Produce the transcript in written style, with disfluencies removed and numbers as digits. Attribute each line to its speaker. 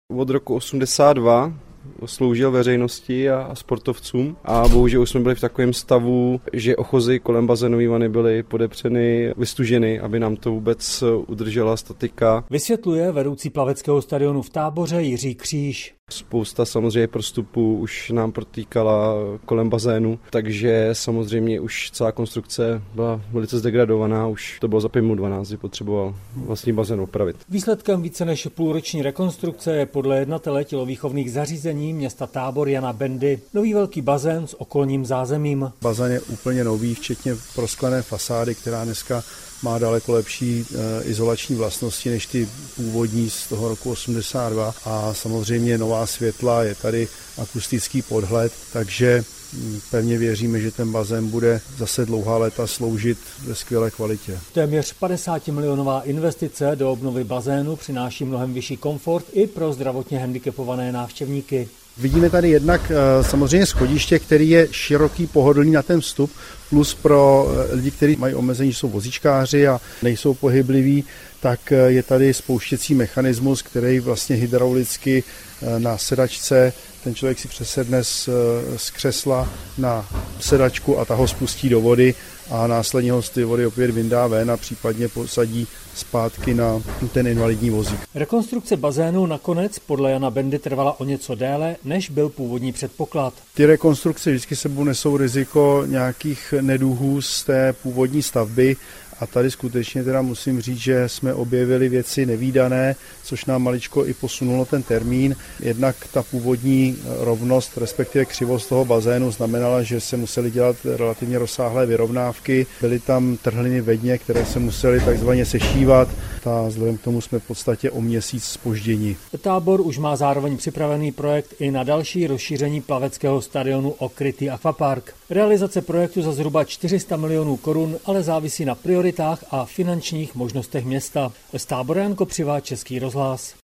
Speaker 1: Od roku 82 sloužil veřejnosti a sportovcům a bohužel už jsme byli v takovém stavu, že ochozy kolem bazénové vany byly podepřeny, vystuženy, aby nám to vůbec udržela statika.
Speaker 2: Vysvětluje vedoucí plaveckého stadionu v Táboře Jiří Kříž.
Speaker 1: Spousta samozřejmě prostupů už nám protýkala kolem bazénu, takže samozřejmě už celá konstrukce byla velice zdegradovaná, už to bylo za 5 minut 12, kdy potřeboval vlastní bazén opravit.
Speaker 2: Výsledkem více než půlroční rekonstrukce je podle jednatele tělovýchovných zařízení města Tábor Jana Bendy nový velký bazén s okolním zázemím.
Speaker 3: Bazén je úplně nový, včetně prosklené fasády, která dneska má daleko lepší izolační vlastnosti než ty původní z toho roku 82 a samozřejmě nová světla, je tady akustický podhled, takže pevně věříme, že ten bazén bude zase dlouhá léta sloužit ve skvělé kvalitě.
Speaker 2: Téměř 50 milionová investice do obnovy bazénu přináší mnohem vyšší komfort i pro zdravotně handicapované návštěvníky.
Speaker 3: Vidíme tady jednak samozřejmě schodiště, který je široký, pohodlný na ten vstup, plus pro lidi, kteří mají omezení, jsou vozíčkáři a nejsou pohybliví, tak je tady spouštěcí mechanismus, který vlastně hydraulicky na sedačce, ten člověk si přesedne z křesla na sedačku a ta ho spustí do vody a následně ho z té vody opět vyndá ven a případně posadí zpátky na ten invalidní vozík.
Speaker 2: Rekonstrukce bazénu nakonec podle Jana Bendy trvala o něco déle, než byl původní předpoklad.
Speaker 3: Ty rekonstrukce vždycky sebou nesou riziko nějakých neduhů z té původní stavby a tady skutečně teda musím říct, že jsme objevili věci nevídané, což nám maličko i posunulo ten termín. Jednak ta původní rovnost, respektive křivost toho bazénu znamenala, že se musely dělat relativně rozsáhlé vyrovnávky. Byly tam trhliny ve dně, které se musely takzvaně sešívat. A vzhledem k tomu jsme v podstatě o měsíc zpoždění.
Speaker 2: Tábor už má zároveň připravený projekt i na další rozšíření plaveckého stadionu o krytý akvapark. Realizace projektu za zhruba 400 milionů korun ale závisí na prioritách a finančních možnostech města. Z Tábora Jan Kopřiva, Český rozhlas.